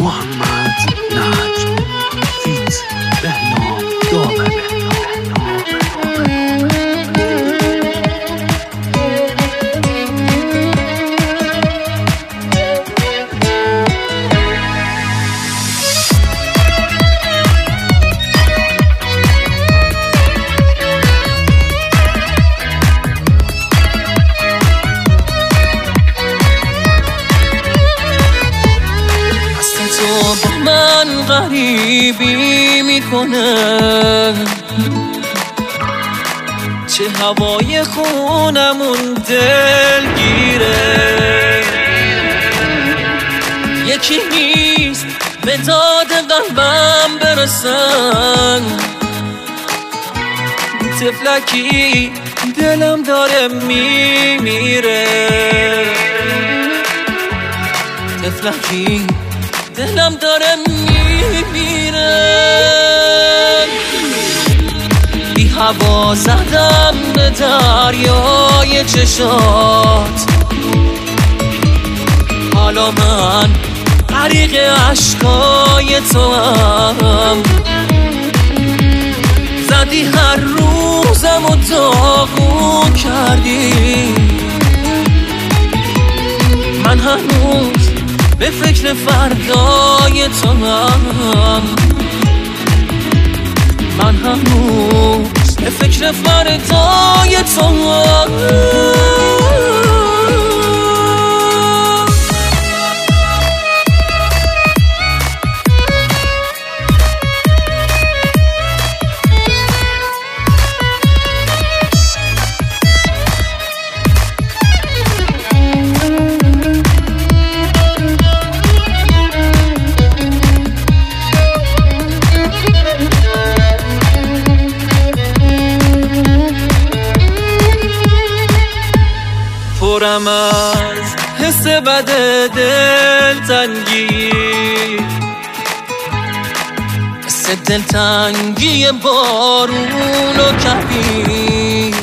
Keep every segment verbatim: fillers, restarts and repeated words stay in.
محمد نجم فیت بهنام دامنه. من غریبی میکنه، چه هوای خونمون دلگیره. یکی نیست به داد قلبم برسن، تفلکی دلم داره میمیره. تفلکی دلم داره میمیره. بی هوا زدم به دریای چشات، حالا من غریق عشقای تو هم. زدی هر روزم و داغون کردی، من هنوز به فکر فردای تو هم. من هنوز به فکر فردای تو هم. پرم از حس بد دلتنگی، حس دلتنگی بارون و کبیر.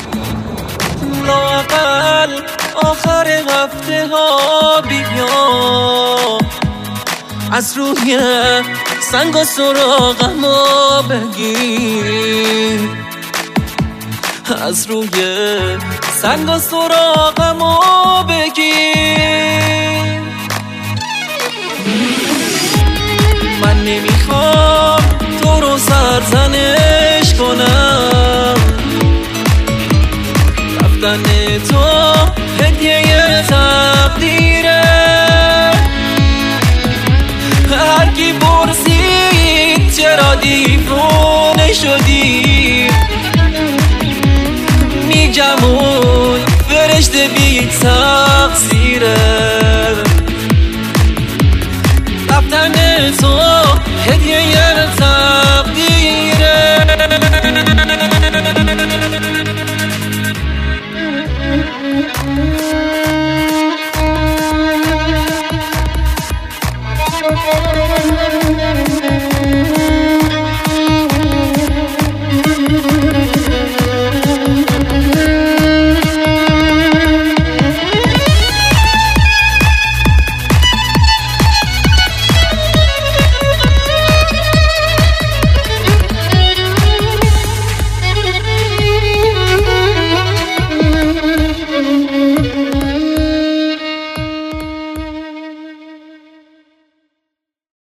لااقل آخر هفته ها بیا، از روی سنگ و سراغمو بگیر. از روی سنگ و سراغمو بگیر.